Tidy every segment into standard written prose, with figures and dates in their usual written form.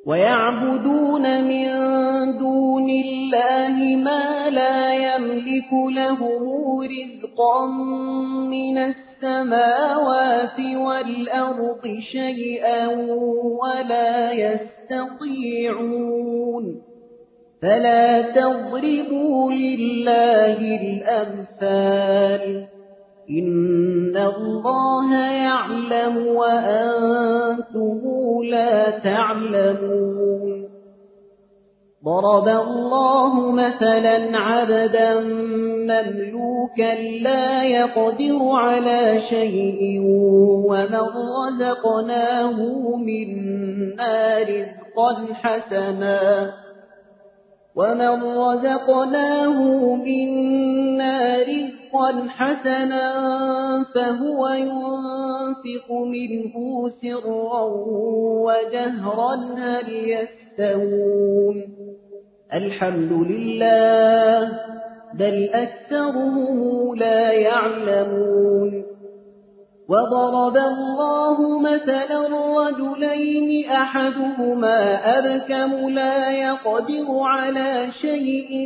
ويعبدون من دون الله ما لا يملك لهم رزقا من السماوات والأرض شيئا ولا يستطيعون فلا تضربوا لله الأمثال إن الله يعلم وأنتم لا تعلمون ضرب الله مثلا عبدا مملوكا لا يقدر على شيء ومن رزقناه منا رزقا حسنا فهو ينفق منه سرا وجهرا هل يستوون الحمد لله بل أكثرهم لا يعلمون وضرب الله مثلا رجلين أحدهما أبكم لا يقدر على شيء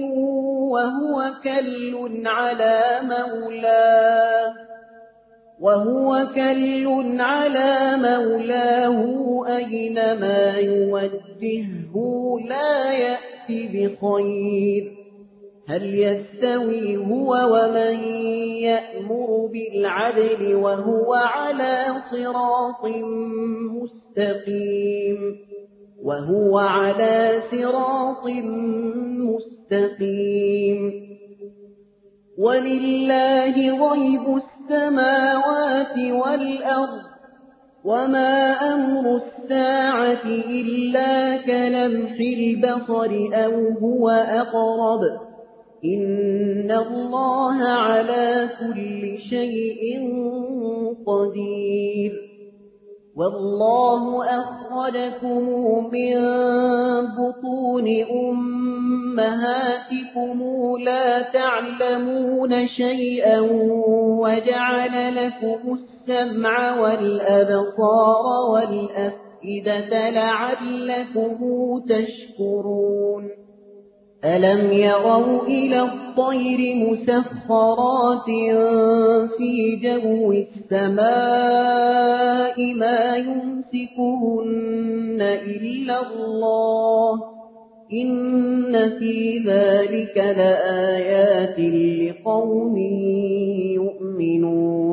وهو كل على مولاه أينما يوجهه لا يأتي بخير هل يستوي هو ومن يأمر بالعدل وهو على صراط مستقيم ولله غيب السماوات والأرض وما أمر الساعة إلا كلمح البصر أو هو أقرب إن الله على كل شيء قدير والله أخرجكم من بطون أمهاتكم لا تعلمون شيئا وجعل لكم السمع والأبصار والأفئدة لعلكم تشكرون ألم يروا إلى الطير مسخرات في جو السماء ما يمسكهن إلا الله إن في ذلك لآيات لقوم يؤمنون